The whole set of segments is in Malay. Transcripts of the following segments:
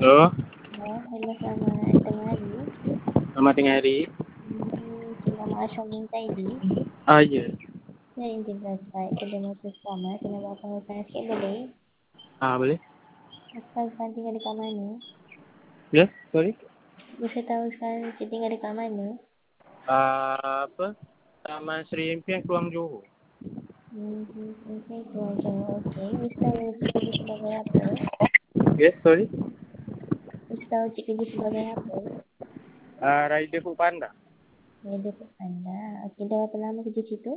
Halo, Hello, selamat tengah hari. selamat tengah hari. Saya nama Ashraf binti Aidi. Ya. Saya ingin berasal ke masa sama. Kena buat pengurusan sikit boleh? Boleh? Asal sekarang tinggal dekat mana? Ya, sorry. Bisa tahu sekarang saya tinggal dekat mana? Apa? Taman Sri Impian, Keluang Johor. Okey, okey. Bisa tahu cik kerja sebagai apa? Ya, sorry. Bisa tahu cik kerja sebagai apa? Rider Food Panda. Rider Food Panda. Okey, dah berapa lama kerja situ?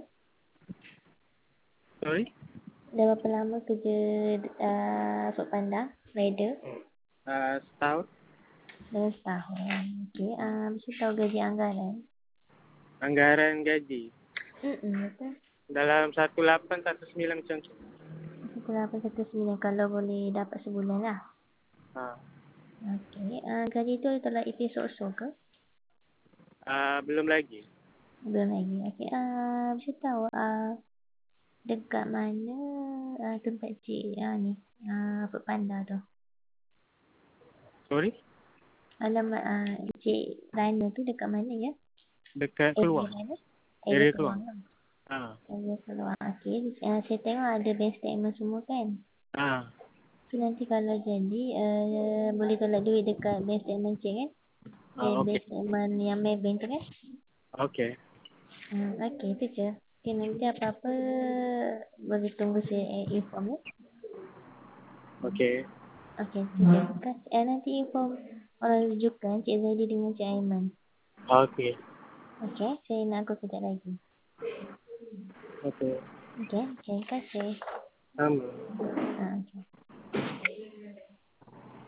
Sorry. Dah berapa lama kerja Food Panda? Rider? Setahun. Dah setahun. Okey, bisa tahu gaji anggaran? Anggaran gaji. Betul. Dalam 1819 macam tu. 1819 kalau boleh dapat sebulan lah. Ha. Okey. Gaji tu adalah episod so ke? Belum lagi. Belum lagi. Okey. Bisa tahu dekat mana tempat cik ni Food Panda tu? Sorry. Alamat cik Rana tu dekat mana ya? Dekat Area Keluang. mana? Area Keluang Keluang. lah. Ha. Area Keluang. Okey. Saya tengok ada bank statement semua kan? Ha. So nanti kalau jadi boleh tolak duit dekat bank statement cik kan? Okey. Bank statement yang Maybank tu kan? Okey. Okey, itu je. Okey, nanti apa-apa boleh tunggu saya inform ya. Okey. Okey, itu je. Nanti inform orang rujukan Cik Zaidi dengan Cik Aiman. Okey. Okey, saya nak aku kejap lagi. Okey. Okey, terima kasih. Sama.